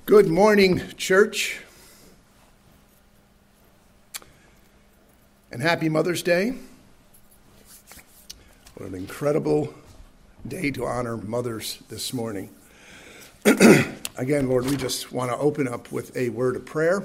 Good morning, church, and happy Mother's Day. What an incredible day to honor mothers this morning. Again, Lord, we just want to open up with a word of prayer.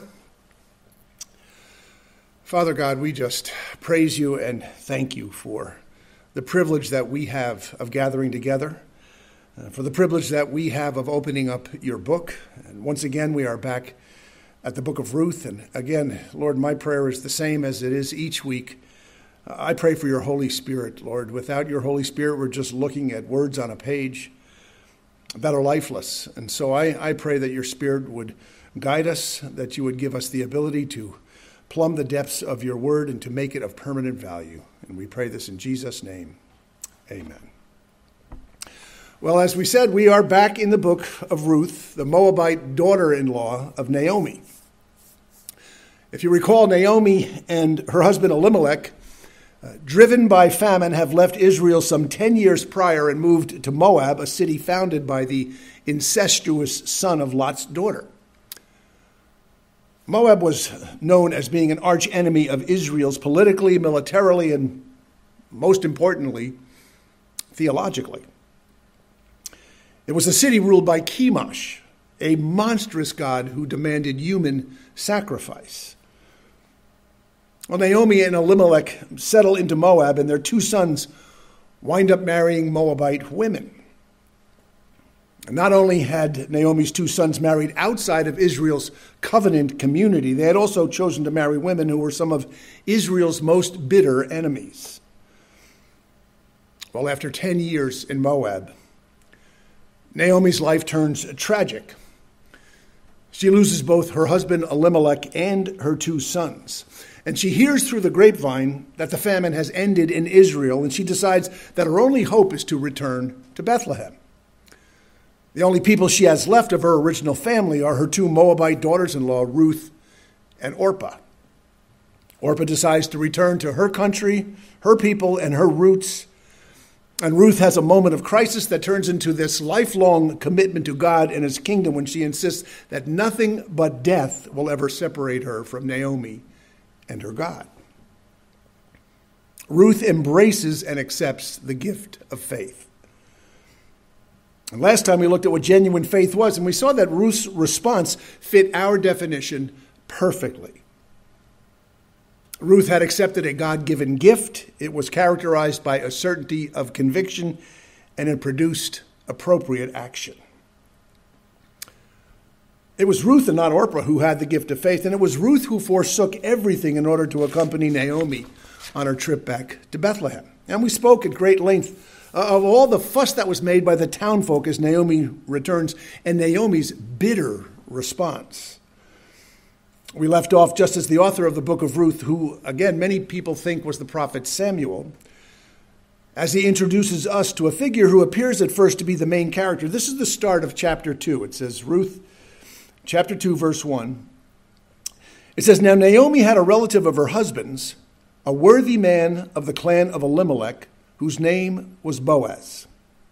Father God, we just praise you and thank you for the privilege that we have of gathering together, for the privilege that we have of opening up your book. And once again, we are back at the book of Ruth. And again, Lord, my prayer is the same as it is each week. I pray for your Holy Spirit, Lord. Without your Holy Spirit, we're just looking at words on a page that are lifeless. And so I pray that your Spirit would guide us, that you would give us the ability to plumb the depths of your word and to make it of permanent value. And we pray this in Jesus' name. Amen. Well, as we said, we are back in the book of Ruth, the Moabite daughter-in-law of Naomi. If you recall, Naomi and her husband Elimelech, driven by famine, have left Israel some 10 years prior and moved to Moab, a city founded by the incestuous son of Lot's daughter. Moab was known as being an arch-enemy of Israel's politically, militarily, and most importantly, theologically. It was a city ruled by Chemosh, a monstrous god who demanded human sacrifice. Well, Naomi and Elimelech settle into Moab, and their two sons wind up marrying Moabite women. And not only had Naomi's two sons married outside of Israel's covenant community, they had also chosen to marry women who were some of Israel's most bitter enemies. Well, after 10 years in Moab, Naomi's life turns tragic. She loses both her husband Elimelech and her two sons. And she hears through the grapevine that the famine has ended in Israel, and she decides that her only hope is to return to Bethlehem. The only people she has left of her original family are her two Moabite daughters-in-law, Ruth and Orpah. Orpah decides to return to her country, her people, and her roots. And Ruth has a moment of crisis that turns into this lifelong commitment to God and his kingdom when she insists that nothing but death will ever separate her from Naomi and her God. Ruth embraces and accepts the gift of faith. And last time we looked at what genuine faith was, and we saw that Ruth's response fit our definition perfectly. Ruth had accepted a God-given gift. It was characterized by a certainty of conviction, and it produced appropriate action. It was Ruth and not Orpah who had the gift of faith, and it was Ruth who forsook everything in order to accompany Naomi on her trip back to Bethlehem. And we spoke at great length of all the fuss that was made by the townfolk as Naomi returns, and Naomi's bitter response. We left off just as the author of the book of Ruth, who, again, many people think was the prophet Samuel, as he introduces us to a figure who appears at first to be the main character. This is the start of chapter 2. It says, Ruth, chapter 2, verse 1. It says, Now Naomi had a relative of her husband's, a worthy man of the clan of Elimelech, whose name was Boaz.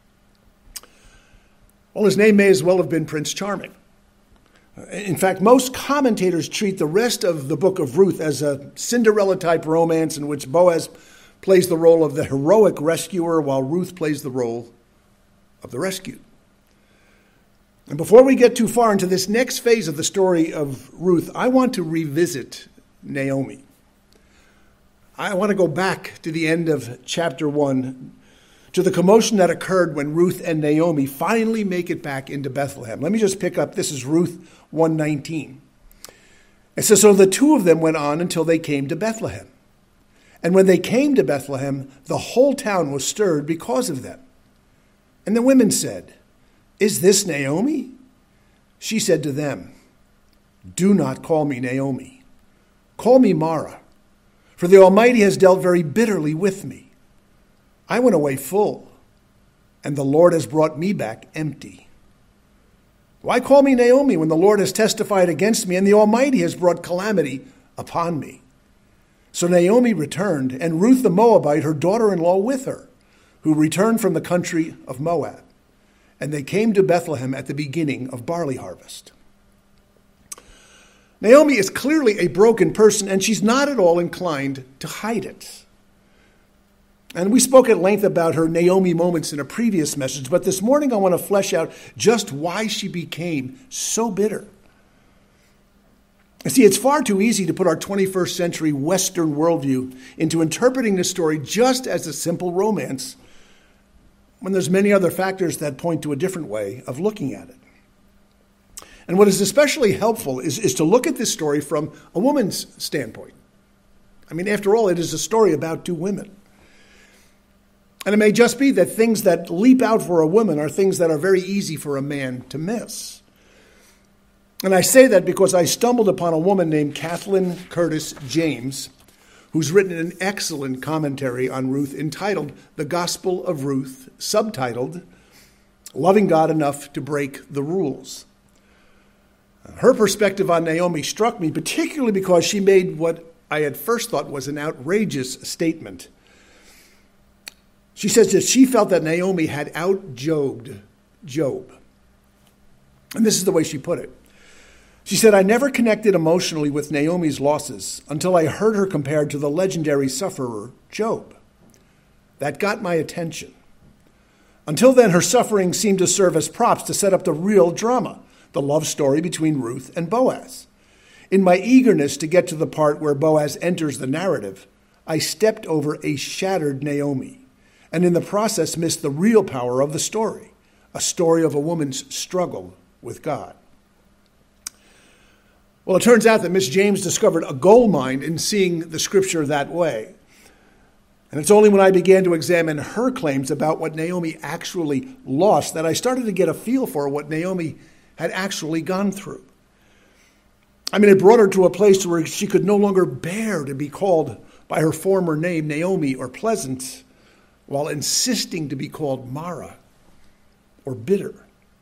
Well, his name may as well have been Prince Charming. In fact, most commentators treat the rest of the book of Ruth as a Cinderella-type romance in which Boaz plays the role of the heroic rescuer while Ruth plays the role of the rescued. And before we get too far into this next phase of the story of Ruth, I want to revisit Naomi. I want to go back to the end of chapter 1, to the commotion that occurred when Ruth and Naomi finally make it back into Bethlehem. Let me just pick up. This is Ruth 1:19. It says, So the two of them went on until they came to Bethlehem. And when they came to Bethlehem, the whole town was stirred because of them. And the women said, Is this Naomi? She said to them, Do not call me Naomi. Call me Mara, for the Almighty has dealt very bitterly with me. I went away full, and the Lord has brought me back empty. Why call me Naomi when the Lord has testified against me and the Almighty has brought calamity upon me? So Naomi returned, and Ruth the Moabite, her daughter-in-law, with her, who returned from the country of Moab. And they came to Bethlehem at the beginning of barley harvest. Naomi is clearly a broken person, and she's not at all inclined to hide it. And we spoke at length about her Naomi moments in a previous message, but this morning I want to flesh out just why she became so bitter. You see, it's far too easy to put our 21st century Western worldview into interpreting this story just as a simple romance when there's many other factors that point to a different way of looking at it. And what is especially helpful is to look at this story from a woman's standpoint. I mean, after all, it is a story about two women. And it may just be that things that leap out for a woman are things that are very easy for a man to miss. And I say that because I stumbled upon a woman named Kathleen Curtis James, who's written an excellent commentary on Ruth entitled The Gospel of Ruth, subtitled Loving God Enough to Break the Rules. Her perspective on Naomi struck me, particularly because she made what I at first thought was an outrageous statement. She says that she felt that Naomi had out-Jobed Job. And this is the way she put it. She said, I never connected emotionally with Naomi's losses until I heard her compared to the legendary sufferer, Job. That got my attention. Until then, her suffering seemed to serve as props to set up the real drama, the love story between Ruth and Boaz. In my eagerness to get to the part where Boaz enters the narrative, I stepped over a shattered Naomi, and in the process missed the real power of the story, a story of a woman's struggle with God. Well, it turns out that Miss James discovered a gold mine in seeing the scripture that way. And it's only when I began to examine her claims about what Naomi actually lost that I started to get a feel for what Naomi had actually gone through. I mean, it brought her to a place where she could no longer bear to be called by her former name, Naomi or Pleasant, while insisting to be called Mara or bitter.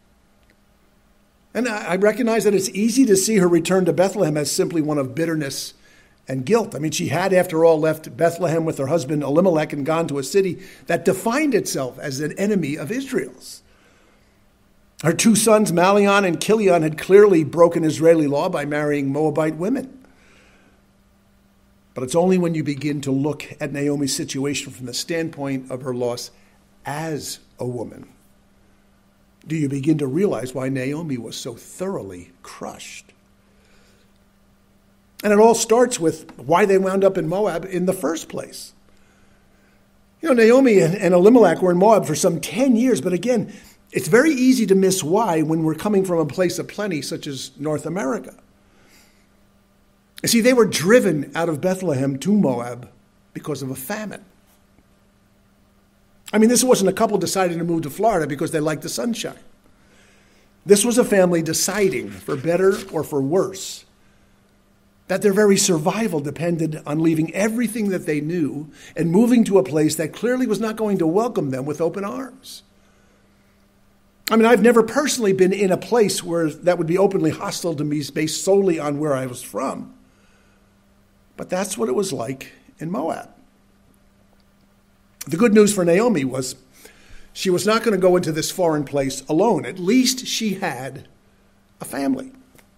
And I recognize that it's easy to see her return to Bethlehem as simply one of bitterness and guilt. I mean, she had, after all, left Bethlehem with her husband Elimelech and gone to a city that defined itself as an enemy of Israel's. Her two sons, Malion and Kilion, had clearly broken Israeli law by marrying Moabite women. But it's only when you begin to look at Naomi's situation from the standpoint of her loss as a woman do you begin to realize why Naomi was so thoroughly crushed. And it all starts with why they wound up in Moab in the first place. You know, Naomi and Elimelech were in Moab for some 10 years, but again, it's very easy to miss why when we're coming from a place of plenty such as North America. You see, they were driven out of Bethlehem to Moab because of a famine. I mean, this wasn't a couple deciding to move to Florida because they liked the sunshine. This was a family deciding, for better or for worse, that their very survival depended on leaving everything that they knew and moving to a place that clearly was not going to welcome them with open arms. I mean, I've never personally been in a place where that would be openly hostile to me based solely on where I was from. But that's what it was like in Moab. The good news for Naomi was she was not going to go into this foreign place alone. At least she had a family.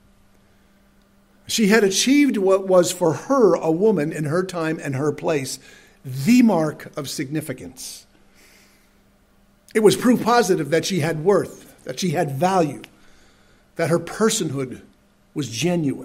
She had achieved what was for her, a woman in her time and her place, the mark of significance. It was proof positive that she had worth, that she had value, that her personhood was genuine.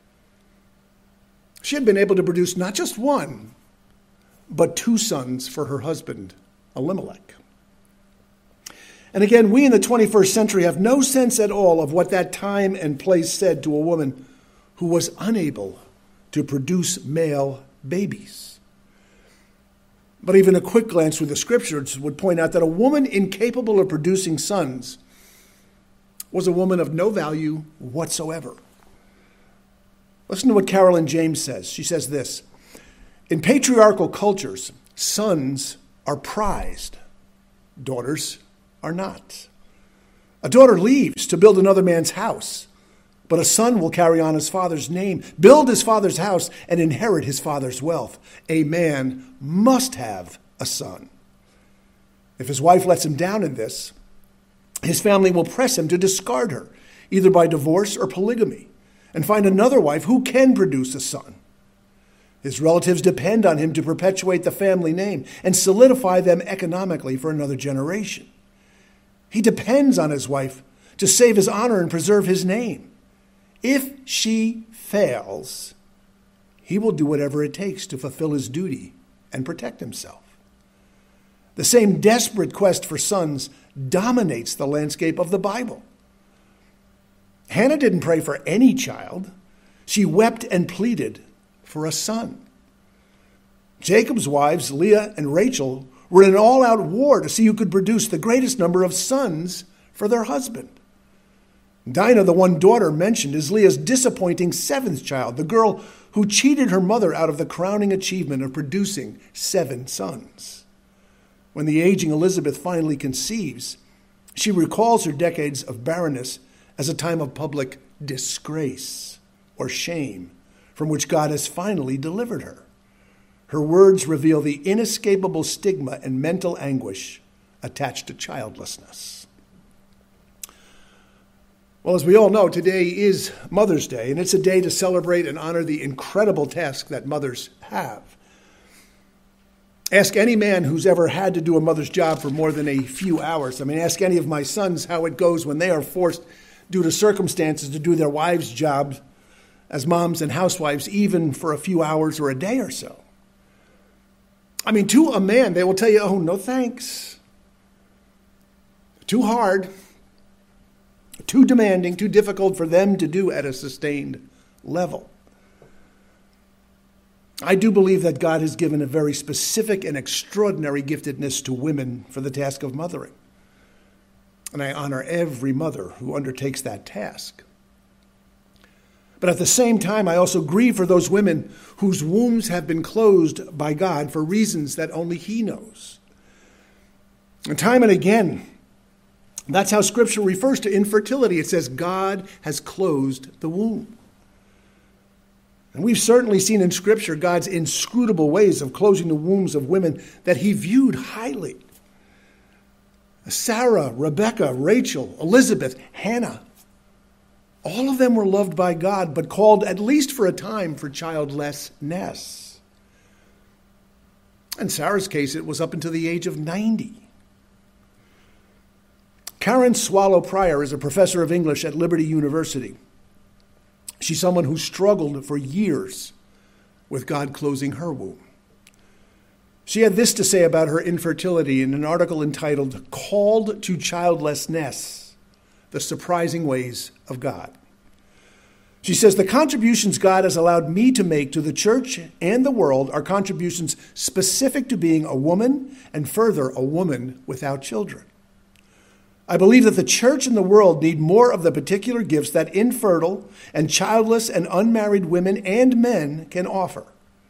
She had been able to produce not just one, but two sons for her husband, Elimelech. And again, we in the 21st century have no sense at all of what that time and place said to a woman who was unable to produce male babies. But even a quick glance through the scriptures would point out that a woman incapable of producing sons was a woman of no value whatsoever. Listen to what Carolyn James says. She says this: in patriarchal cultures, sons are prized, daughters are not. A daughter leaves to build another man's house, but a son will carry on his father's name, build his father's house, and inherit his father's wealth. A man must have a son. If his wife lets him down in this, his family will press him to discard her, either by divorce or polygamy. and find another wife who can produce a son. His relatives depend on him to perpetuate the family name and solidify them economically for another generation. He depends on his wife to save his honor and preserve his name. If she fails, he will do whatever it takes to fulfill his duty and protect himself. The same desperate quest for sons dominates the landscape of the Bible. Hannah didn't pray for any child. She wept and pleaded for a son. Jacob's wives, Leah and Rachel, were in an all-out war to see who could produce the greatest number of sons for their husband. Dinah, the one daughter mentioned, is Leah's disappointing seventh child, the girl who cheated her mother out of the crowning achievement of producing 7 sons. When the aging Elizabeth finally conceives, she recalls her decades of barrenness as a time of public disgrace or shame from which God has finally delivered her. Her words reveal the inescapable stigma and mental anguish attached to childlessness. Well, as we all know, today is Mother's Day, and it's a day to celebrate and honor the incredible task that mothers have. Ask any man who's ever had to do a mother's job for more than a few hours. Ask any of my sons how it goes when they are forced, due to circumstances, to do their wives' job as moms and housewives, even for a few hours or a day or so. To a man, they will tell you, oh, no thanks. Too hard, too demanding, too difficult for them to do at a sustained level. I do believe that God has given a very specific and extraordinary giftedness to women for the task of mothering. And I honor every mother who undertakes that task. But at the same time, I also grieve for those women whose wombs have been closed by God for reasons that only He knows. And time and again, that's how Scripture refers to infertility. It says God has closed the womb. And we've certainly seen in Scripture God's inscrutable ways of closing the wombs of women that He viewed highly. Sarah, Rebecca, Rachel, Elizabeth, Hannah. All of them were loved by God, but called, at least for a time, for childlessness. In Sarah's case, it was up until the age of 90. Karen Swallow Pryor is a professor of English at Liberty University. She's someone who struggled for years with God closing her womb. She had this to say about her infertility in an article entitled, Called to Childlessness, The Surprising Ways of God. She says, the contributions God has allowed me to make to the church and the world are contributions specific to being a woman, and further, a woman without children. I believe that the church and the world need more of the particular gifts that infertile and childless and unmarried women and men can offer.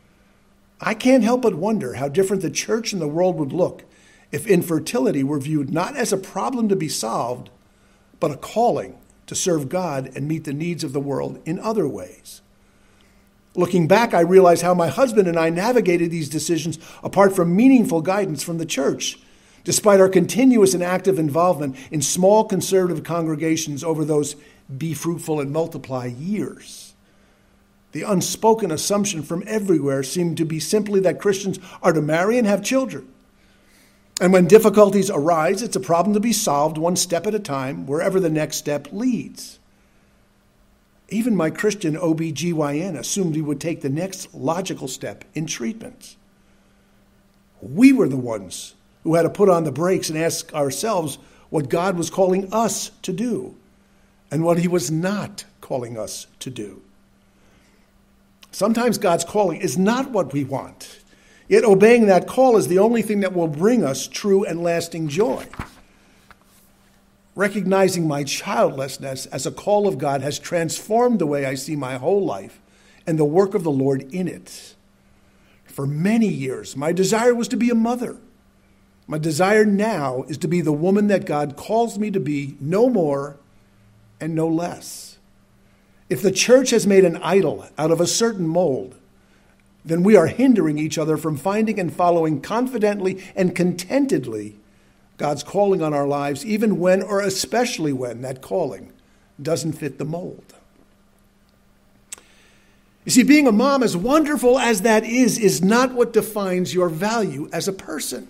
I can't help but wonder how different the church and the world would look if infertility were viewed not as a problem to be solved, but a calling to serve God and meet the needs of the world in other ways. Looking back, I realize how my husband and I navigated these decisions apart from meaningful guidance from the church, despite our continuous and active involvement in small conservative congregations over those be fruitful and multiply years. The unspoken assumption from everywhere seemed to be simply that Christians are to marry and have children. And when difficulties arise, it's a problem to be solved one step at a time, wherever the next step leads. Even my Christian OBGYN assumed he would take the next logical step in treatment. We were the ones who had to put on the brakes and ask ourselves what God was calling us to do and what He was not calling us to do. Sometimes God's calling is not what we want, yet obeying that call is the only thing that will bring us true and lasting joy. Recognizing my childlessness as a call of God has transformed the way I see my whole life and the work of the Lord in it. For many years, my desire was to be a mother. My desire now is to be the woman that God calls me to be, no more and no less. If the church has made an idol out of a certain mold, then we are hindering each other from finding and following confidently and contentedly God's calling on our lives, even when, or especially when, that calling doesn't fit the mold. You see, being a mom, as wonderful as that is not what defines your value as a person.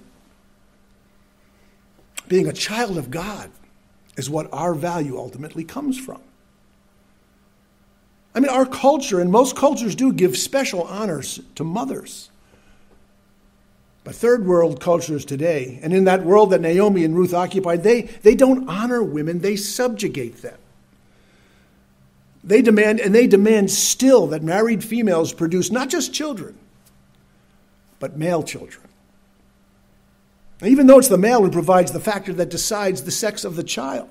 Being a child of God is what our value ultimately comes from. I mean, our culture, and most cultures do, give special honors to mothers. But third world cultures today, and in that world that Naomi and Ruth occupied, they don't honor women, they subjugate them. They demand still that married females produce not just children, but male children. And even though it's the male who provides the factor that decides the sex of the child.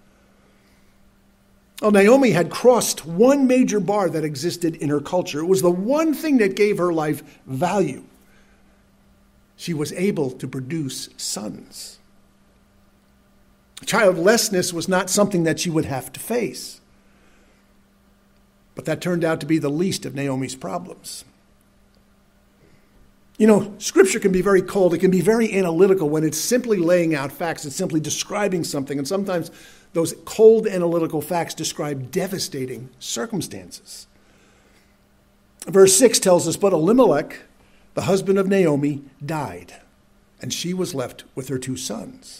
Well, Naomi had crossed one major bar that existed in her culture. It was the one thing that gave her life value. She was able to produce sons. Childlessness was not something that she would have to face. But that turned out to be the least of Naomi's problems. You know, Scripture can be very cold. It can be very analytical when it's simply laying out facts. It's simply describing something. And sometimes those cold analytical facts describe devastating circumstances. Verse 6 tells us, but Elimelech, the husband of Naomi, died, and she was left with her 2 sons.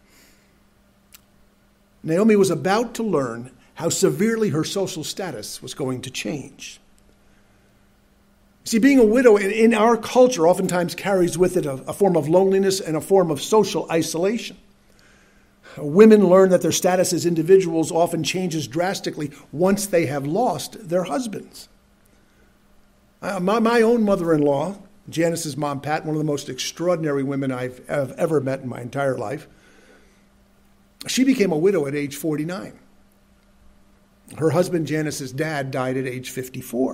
Naomi was about to learn how severely her social status was going to change. See, being a widow in our culture oftentimes carries with it a form of loneliness and a form of social isolation. Women learn that their status as individuals often changes drastically once they have lost their husbands. My own mother-in-law, Janice's mom, Pat, one of the most extraordinary women I've ever met in my entire life, she became a widow at age 49. Her husband, Janice's dad, died at age 54.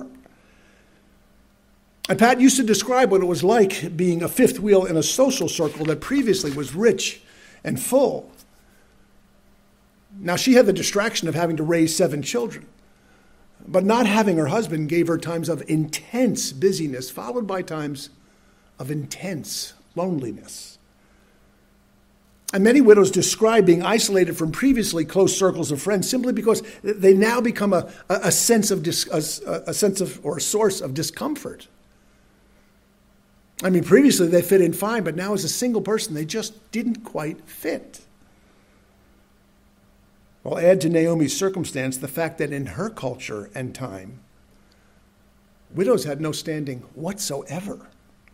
And Pat used to describe what it was like being a fifth wheel in a social circle that previously was rich and full. Now, she had the distraction of having to raise 7 children. But not having her husband gave her times of intense busyness, followed by times of intense loneliness. And many widows describe being isolated from previously close circles of friends simply because they now become a sense of or a source of discomfort. I mean, previously they fit in fine, but now as a single person, they just didn't quite fit. Well, add to Naomi's circumstance the fact that in her culture and time, widows had no standing whatsoever.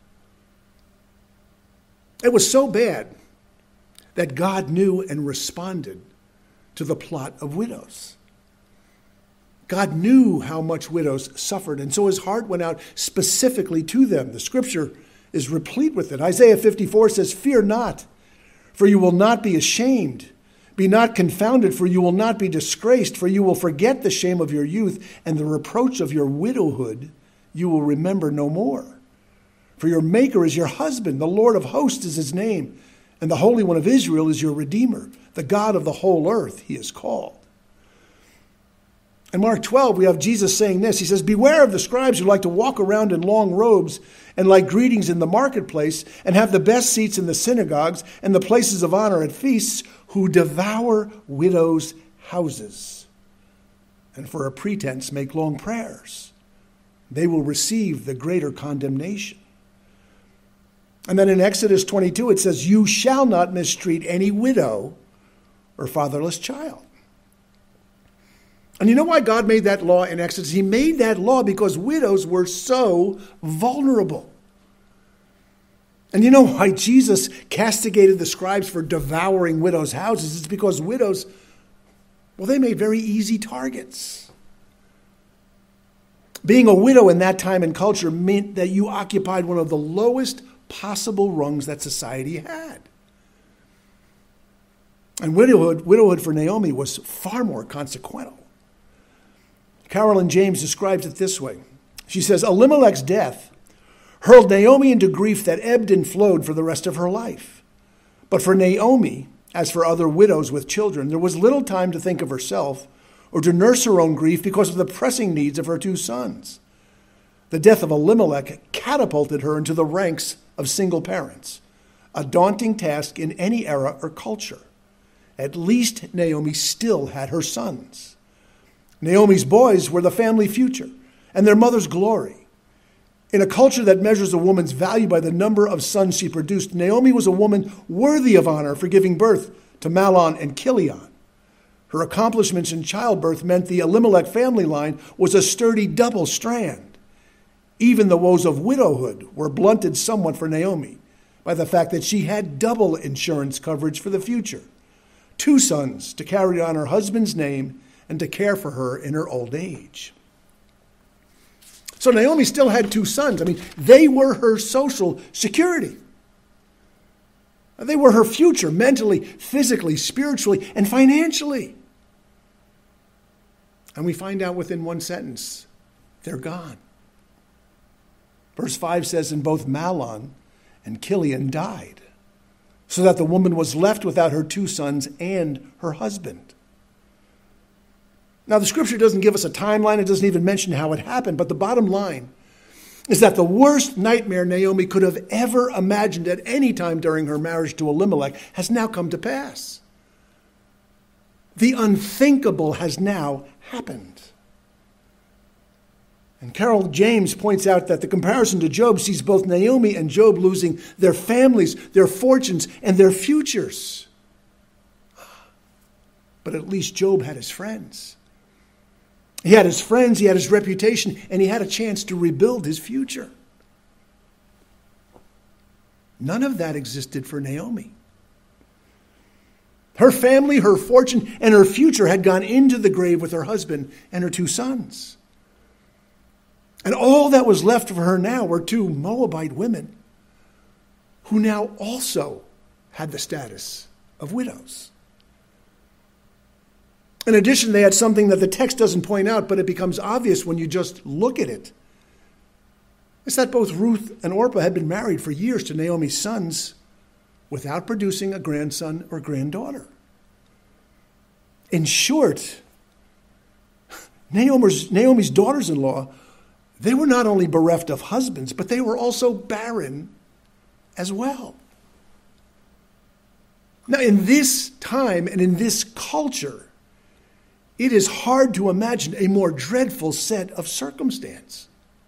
It was so bad that God knew and responded to the plot of widows. God knew how much widows suffered, and so his heart went out specifically to them. The scripture is replete with it. Isaiah 54 says, "Fear not, for you will not be ashamed. Be not confounded, for you will not be disgraced, for you will forget the shame of your youth, and the reproach of your widowhood you will remember no more. For your Maker is your husband, the Lord of hosts is his name, and the Holy One of Israel is your Redeemer. The God of the whole earth he is called." In Mark 12, we have Jesus saying this. He says, "Beware of the scribes who like to walk around in long robes and like greetings in the marketplace and have the best seats in the synagogues and the places of honor at feasts, who devour widows' houses and for a pretense make long prayers. They will receive the greater condemnation." And then in Exodus 22, it says, "You shall not mistreat any widow or fatherless child." And you know why God made that law in Exodus? He made that law because widows were so vulnerable. And you know why Jesus castigated the scribes for devouring widows' houses? It's because widows, well, they made very easy targets. Being a widow in that time and culture meant that you occupied one of the lowest possible rungs that society had. And widowhood for Naomi was far more consequential. Carolyn James describes it this way. She says, "Elimelech's death hurled Naomi into grief that ebbed and flowed for the rest of her life. But for Naomi, as for other widows with children, there was little time to think of herself or to nurse her own grief because of the pressing needs of her 2 sons. The death of Elimelech catapulted her into the ranks of single parents, a daunting task in any era or culture. At least Naomi still had her sons. Naomi's boys were the family future, and their mother's glory. In a culture that measures a woman's value by the number of sons she produced, Naomi was a woman worthy of honor for giving birth to Mahlon and Chilion. Her accomplishments in childbirth meant the Elimelech family line was a sturdy double strand. Even the woes of widowhood were blunted somewhat for Naomi by the fact that she had double insurance coverage for the future. 2 sons to carry on her husband's name and to care for her in her old age. So Naomi still had 2 sons. They were her social security. They were her future, mentally, physically, spiritually, and financially. And we find out within one sentence, they're gone. Verse 5 says, and both Mahlon and Chilion died, so that the woman was left without her 2 sons and her husband. Now, the scripture doesn't give us a timeline. It doesn't even mention how it happened. But the bottom line is that the worst nightmare Naomi could have ever imagined at any time during her marriage to Elimelech has now come to pass. The unthinkable has now happened. And Carol James points out that the comparison to Job sees both Naomi and Job losing their families, their fortunes, and their futures. But at least Job had his friends. He had his friends, he had his reputation, and he had a chance to rebuild his future. None of that existed for Naomi. Her family, her fortune, and her future had gone into the grave with her husband and her 2 sons. And all that was left for her now were 2 Moabite women who now also had the status of widows. In addition, they had something that the text doesn't point out, but it becomes obvious when you just look at it. It's that both Ruth and Orpah had been married for years to Naomi's sons without producing a grandson or granddaughter. In short, Naomi's daughters-in-law, they were not only bereft of husbands, but they were also barren as well. Now, in this time and in this culture, it is hard to imagine a more dreadful set of circumstance.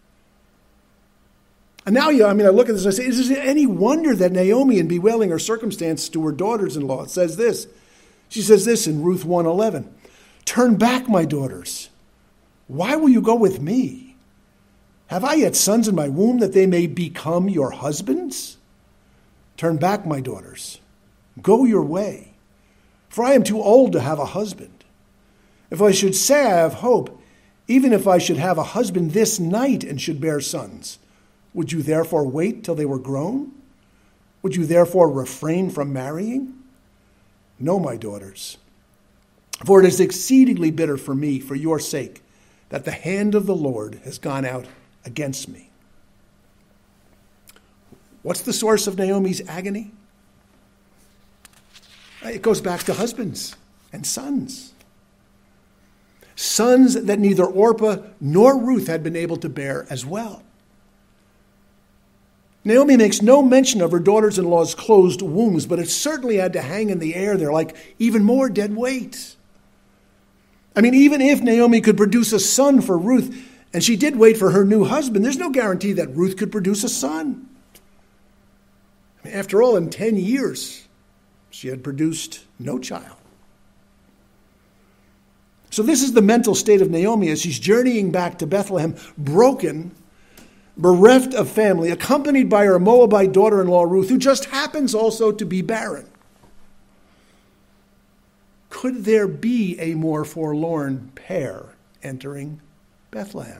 And now, I look at this and I say, is it any wonder that Naomi, in bewailing her circumstance to her daughters-in-law, says this? She says this in Ruth 1:11, "Turn back, my daughters. Why will you go with me? Have I yet sons in my womb that they may become your husbands? Turn back, my daughters. Go your way, for I am too old to have a husband. If I should say I have hope, even if I should have a husband this night and should bear sons, would you therefore wait till they were grown? Would you therefore refrain from marrying? No, my daughters, for it is exceedingly bitter for me, for your sake, that the hand of the Lord has gone out against me." What's the source of Naomi's agony? It goes back to husbands and sons. Sons that neither Orpah nor Ruth had been able to bear as well. Naomi makes no mention of her daughters-in-law's closed wombs, but it certainly had to hang in the air there like even more dead weight. Even if Naomi could produce a son for Ruth, and she did wait for her new husband, there's no guarantee that Ruth could produce a son. After all, in 10 years, she had produced no child. So this is the mental state of Naomi as she's journeying back to Bethlehem, broken, bereft of family, accompanied by her Moabite daughter-in-law Ruth, who just happens also to be barren. Could there be a more forlorn pair entering Bethlehem?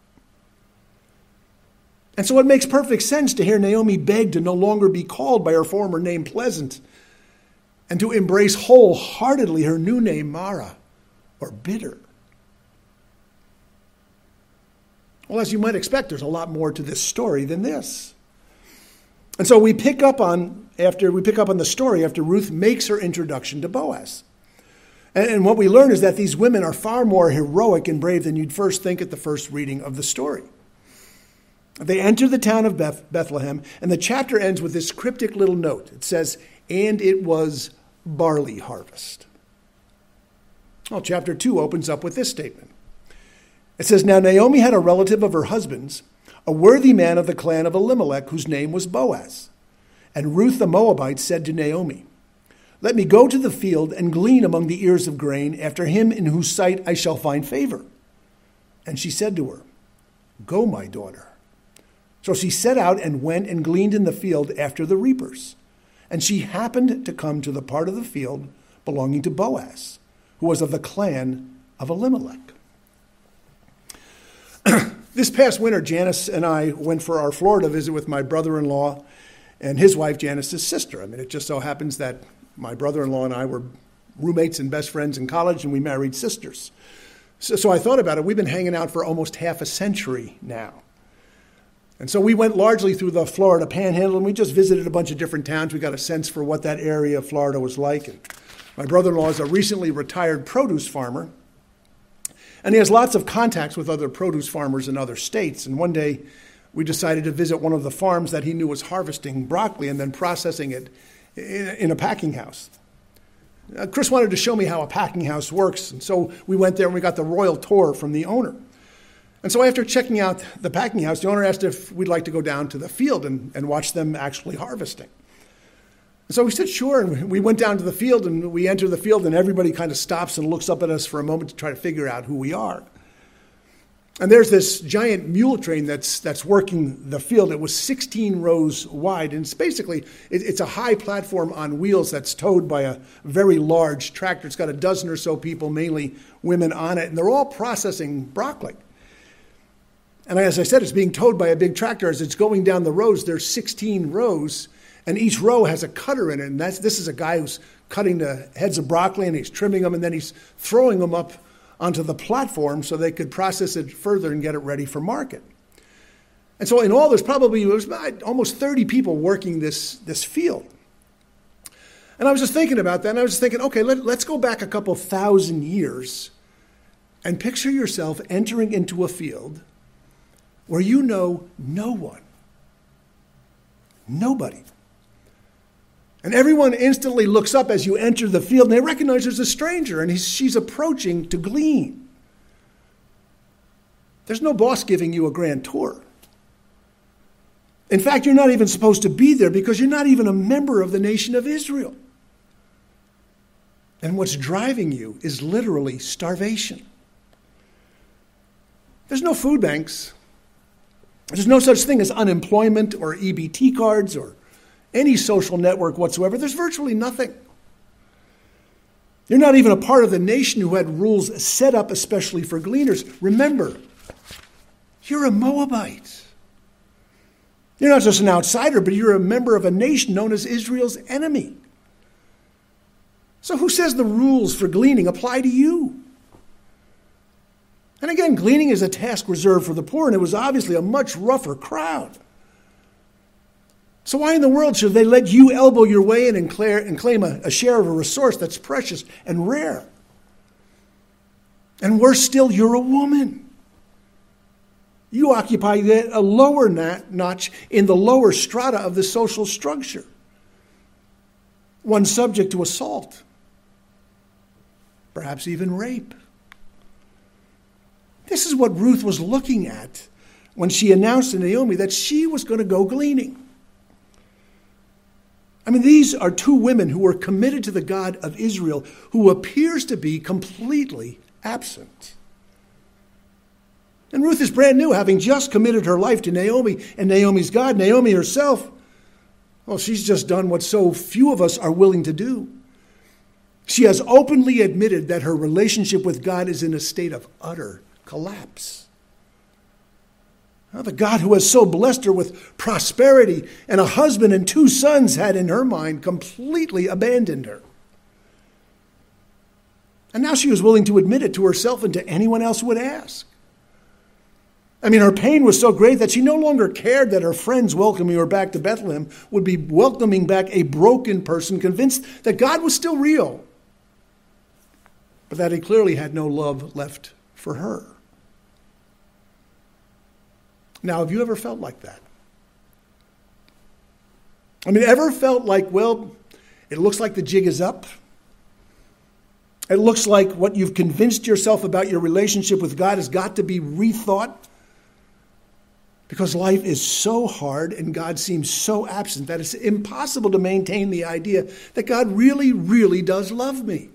And so it makes perfect sense to hear Naomi beg to no longer be called by her former name Pleasant and to embrace wholeheartedly her new name Mara, or bitter. Well, as you might expect, there's a lot more to this story than this. And so we pick up on the story after Ruth makes her introduction to Boaz. And what we learn is that these women are far more heroic and brave than you'd first think at the first reading of the story. They enter the town of Bethlehem, and the chapter ends with this cryptic little note. It says, "And it was barley harvest." Well, chapter 2 opens up with this statement. It says, "Now Naomi had a relative of her husband's, a worthy man of the clan of Elimelech, whose name was Boaz. And Ruth the Moabite said to Naomi, 'Let me go to the field and glean among the ears of grain after him in whose sight I shall find favor.' And she said to her, 'Go, my daughter.' So she set out and went and gleaned in the field after the reapers. And she happened to come to the part of the field belonging to Boaz, who was of the clan of Elimelech." This past winter, Janice and I went for our Florida visit with my brother-in-law and his wife, Janice's sister. I mean, it just so happens that my brother-in-law and I were roommates and best friends in college, and we married sisters. So I thought about it. We've been hanging out for almost half a century now. And so we went largely through the Florida Panhandle, and we just visited a bunch of different towns. We got a sense for what that area of Florida was like. And my brother-in-law is a recently retired produce farmer, and he has lots of contacts with other produce farmers in other states. And one day, we decided to visit one of the farms that he knew was harvesting broccoli and then processing it in a packing house. Chris wanted to show me how a packing house works, and so we went there and we got the royal tour from the owner. And so after checking out the packing house, the owner asked if we'd like to go down to the field and watch them actually harvesting. So we said, sure, and we went down to the field, and we enter the field, and everybody kind of stops and looks up at us for a moment to try to figure out who we are. And there's this giant mule train that's working the field. It was 16 rows wide, and it's a high platform on wheels that's towed by a very large tractor. It's got a dozen or so people, mainly women, on it, and they're all processing broccoli. And as I said, it's being towed by a big tractor. As it's going down the rows, there's 16 rows, and each row has a cutter in it. And this is a guy who's cutting the heads of broccoli, and he's trimming them, and then he's throwing them up onto the platform so they could process it further and get it ready for market. And so in all, there was almost 30 people working this field. And I was just thinking about that, and I was just thinking, okay, let's go back a couple thousand years and picture yourself entering into a field where you know no one. Nobody. And everyone instantly looks up as you enter the field, and they recognize there's a stranger, and she's approaching to glean. There's no boss giving you a grand tour. In fact, you're not even supposed to be there because you're not even a member of the nation of Israel. And what's driving you is literally starvation. There's no food banks. There's no such thing as unemployment or EBT cards or any social network whatsoever. There's virtually nothing. You're not even a part of the nation who had rules set up especially for gleaners. Remember, you're a Moabite. You're not just an outsider, but you're a member of a nation known as Israel's enemy. So who says the rules for gleaning apply to you? And again, gleaning is a task reserved for the poor, and it was obviously a much rougher crowd. So why in the world should they let you elbow your way in and claim a share of a resource that's precious and rare? And worse still, you're a woman. You occupy a lower notch in the lower strata of the social structure. One subject to assault, perhaps even rape. This is what Ruth was looking at when she announced to Naomi that she was going to go gleaning. I mean, these are two women who were committed to the God of Israel, who appears to be completely absent. And Ruth is brand new, having just committed her life to Naomi and Naomi's God. Naomi herself, well, she's just done what so few of us are willing to do. She has openly admitted that her relationship with God is in a state of utter collapse. Now, the God who has so blessed her with prosperity and a husband and 2 sons had in her mind completely abandoned her. And now she was willing to admit it to herself and to anyone else who would ask. I mean, her pain was so great that she no longer cared that her friends welcoming her back to Bethlehem would be welcoming back a broken person convinced that God was still real, but that he clearly had no love left for her. Now, have you ever felt like that? I mean, ever felt like, well, it looks like the jig is up? It looks like what you've convinced yourself about your relationship with God has got to be rethought, because life is so hard and God seems so absent that it's impossible to maintain the idea that God really, really does love me.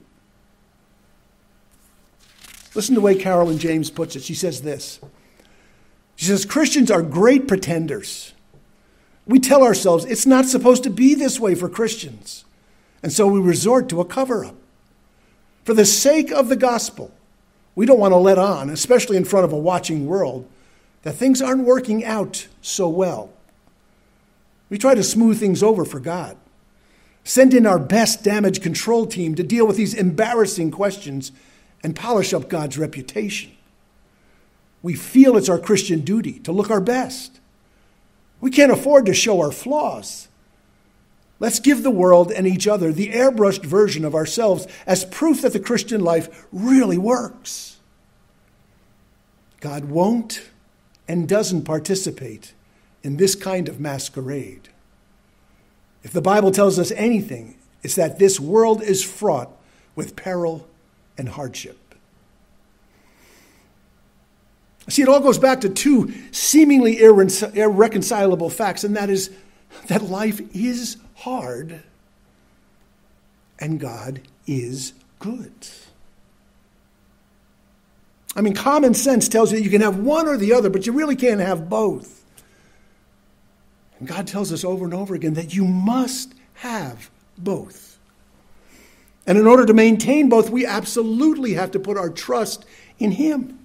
Listen to the way Carolyn James puts it. She says this. She says, Christians are great pretenders. We tell ourselves it's not supposed to be this way for Christians, and so we resort to a cover-up. For the sake of the gospel, we don't want to let on, especially in front of a watching world, that things aren't working out so well. We try to smooth things over for God. Send in our best damage control team to deal with these embarrassing questions and polish up God's reputation. We feel it's our Christian duty to look our best. We can't afford to show our flaws. Let's give the world and each other the airbrushed version of ourselves as proof that the Christian life really works. God won't and doesn't participate in this kind of masquerade. If the Bible tells us anything, it's that this world is fraught with peril and hardship. See, it all goes back to two seemingly irreconcilable facts, and that is that life is hard and God is good. I mean, common sense tells you you can have one or the other, but you really can't have both. And God tells us over and over again that you must have both. And in order to maintain both, we absolutely have to put our trust in Him.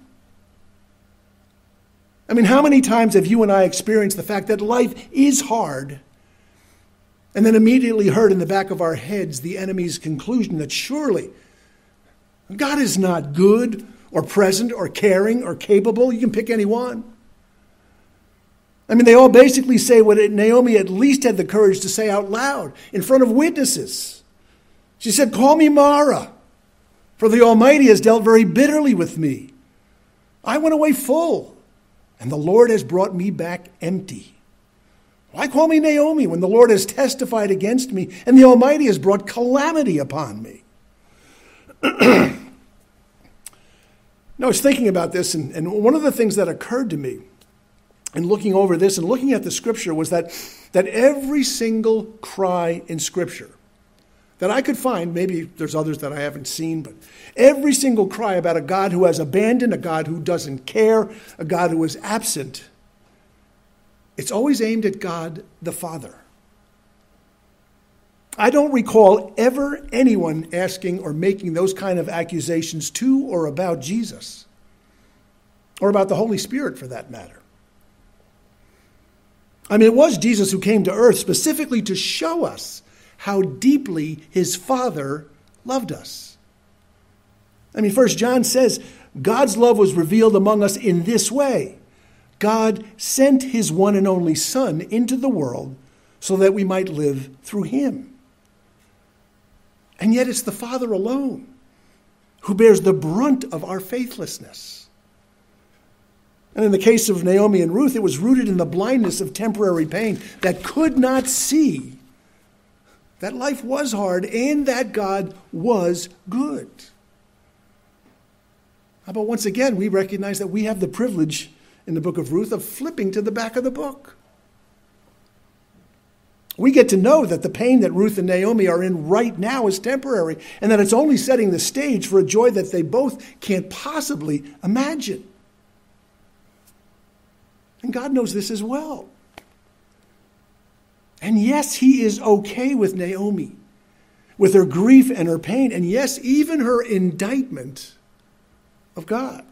I mean, how many times have you and I experienced the fact that life is hard, and then immediately heard in the back of our heads the enemy's conclusion that surely God is not good or present or caring or capable? You can pick any one. I mean, they all basically say what Naomi at least had the courage to say out loud in front of witnesses. She said, "Call me Mara, for the Almighty has dealt very bitterly with me. I went away full, and the Lord has brought me back empty. Why call me Naomi when the Lord has testified against me and the Almighty has brought calamity upon me?" I was thinking about this, and one of the things that occurred to me in looking over this and looking at the Scripture was that every single cry in Scripture that I could find, maybe there's others that I haven't seen, but every single cry about a God who has abandoned, a God who doesn't care, a God who is absent, it's always aimed at God the Father. I don't recall ever anyone asking or making those kind of accusations to or about Jesus, or about the Holy Spirit for that matter. I mean, it was Jesus who came to earth specifically to show us how deeply His Father loved us. I mean, 1 John says, God's love was revealed among us in this way. God sent His one and only Son into the world so that we might live through Him. And yet it's the Father alone who bears the brunt of our faithlessness. And in the case of Naomi and Ruth, it was rooted in the blindness of temporary pain that could not see that life was hard and that God was good. But once again, we recognize that we have the privilege in the book of Ruth of flipping to the back of the book. We get to know that the pain that Ruth and Naomi are in right now is temporary, and that it's only setting the stage for a joy that they both can't possibly imagine. And God knows this as well. And yes, He is okay with Naomi, with her grief and her pain, and yes, even her indictment of God.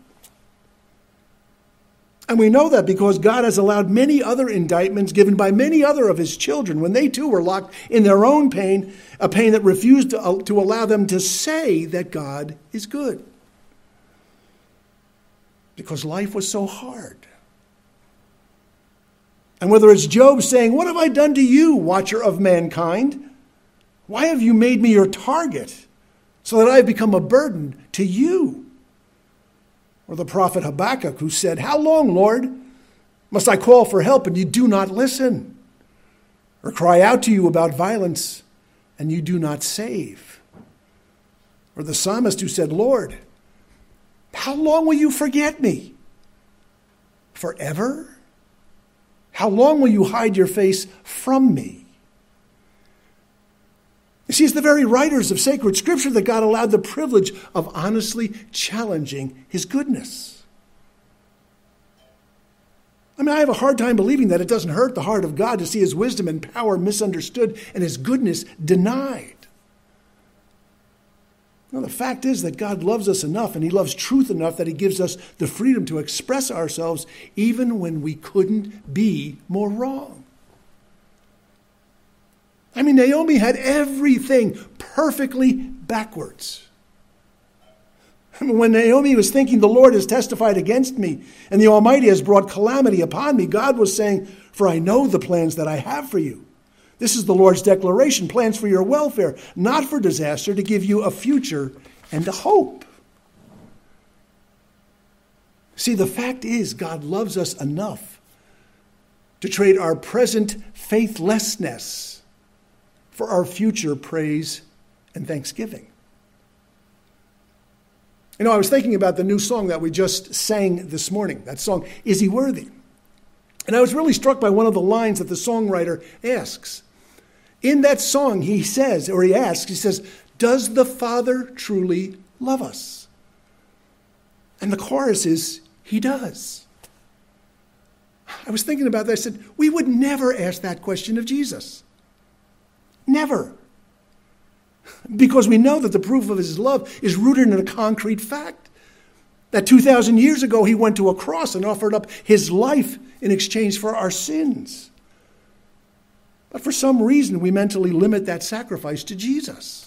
And we know that because God has allowed many other indictments given by many other of His children when they too were locked in their own pain, a pain that refused to allow them to say that God is good. Because life was so hard. And whether it's Job saying, "What have I done to you, watcher of mankind? Why have you made me your target so that I have become a burden to you?" Or the prophet Habakkuk, who said, "How long, Lord? Must I call for help and you do not listen? Or cry out to you about violence and you do not save?" Or the psalmist who said, Lord, how long will you forget me? Forever? How long will you hide your face from me? You see, it's the very writers of sacred scripture that God allowed the privilege of honestly challenging his goodness. I mean, I have a hard time believing that it doesn't hurt the heart of God to see his wisdom and power misunderstood and his goodness denied. Well, the fact is that God loves us enough, and he loves truth enough that he gives us the freedom to express ourselves even when we couldn't be more wrong. I mean, Naomi had everything perfectly backwards. I mean, when Naomi was thinking, the Lord has testified against me, and the Almighty has brought calamity upon me, God was saying, for I know the plans that I have for you. This is the Lord's declaration, plans for your welfare, not for disaster, to give you a future and a hope. See, the fact is, God loves us enough to trade our present faithlessness for our future praise and thanksgiving. You know, I was thinking about the new song that we just sang this morning, that song, Is He Worthy? And I was really struck by one of the lines that the songwriter asks. In that song, he says, does the Father truly love us? And the chorus is, he does. I was thinking about that. I said, we would never ask that question of Jesus. Never. Because we know that the proof of his love is rooted in a concrete fact. That 2,000 years ago, he went to a cross and offered up his life in exchange for our sins. But for some reason, we mentally limit that sacrifice to Jesus.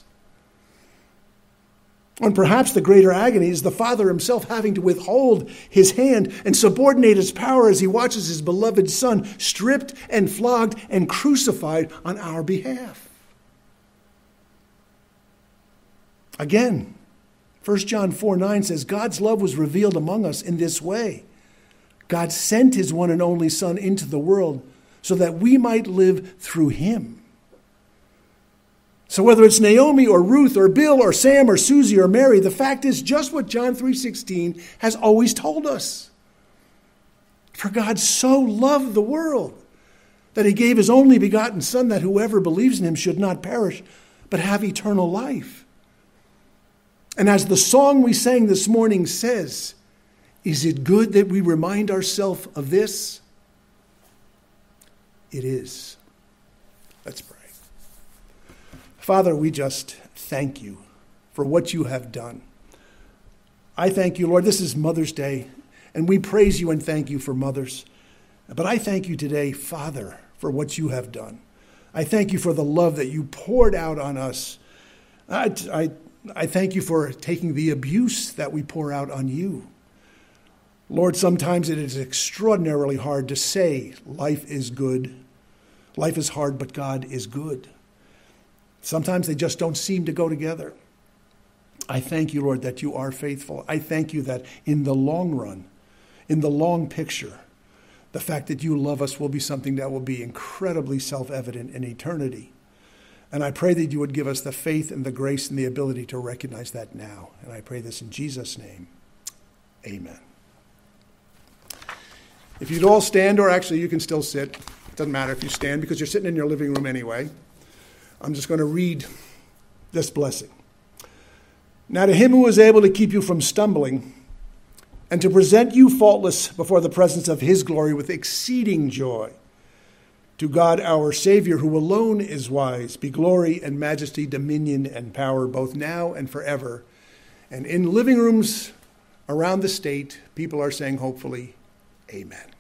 And perhaps the greater agony is the Father himself having to withhold his hand and subordinate his power as he watches his beloved Son stripped and flogged and crucified on our behalf. Again, 1 John 4:9 says, God's love was revealed among us in this way. God sent his one and only Son into the world so that we might live through him. So whether it's Naomi or Ruth or Bill or Sam or Susie or Mary, the fact is just what John 3:16 has always told us. For God so loved the world that he gave his only begotten Son, that whoever believes in him should not perish, but have eternal life. And as the song we sang this morning says, is it good that we remind ourselves of this? It is. Let's pray. Father, we just thank you for what you have done. I thank you, Lord. This is Mother's Day, and we praise you and thank you for mothers. But I thank you today, Father, for what you have done. I thank you for the love that you poured out on us. I thank you for taking the abuse that we pour out on you. Lord, sometimes it is extraordinarily hard to say life is good. Life is hard, but God is good. Sometimes they just don't seem to go together. I thank you, Lord, that you are faithful. I thank you that in the long run, in the long picture, the fact that you love us will be something that will be incredibly self-evident in eternity. And I pray that you would give us the faith and the grace and the ability to recognize that now. And I pray this in Jesus' name. Amen. If you'd all stand, or actually you can still sit. It doesn't matter if you stand because you're sitting in your living room anyway. I'm just going to read this blessing. Now to him who is able to keep you from stumbling and to present you faultless before the presence of his glory with exceeding joy, to God our Savior, who alone is wise, be glory and majesty, dominion and power, both now and forever. And in living rooms around the state, people are saying, hopefully, amen.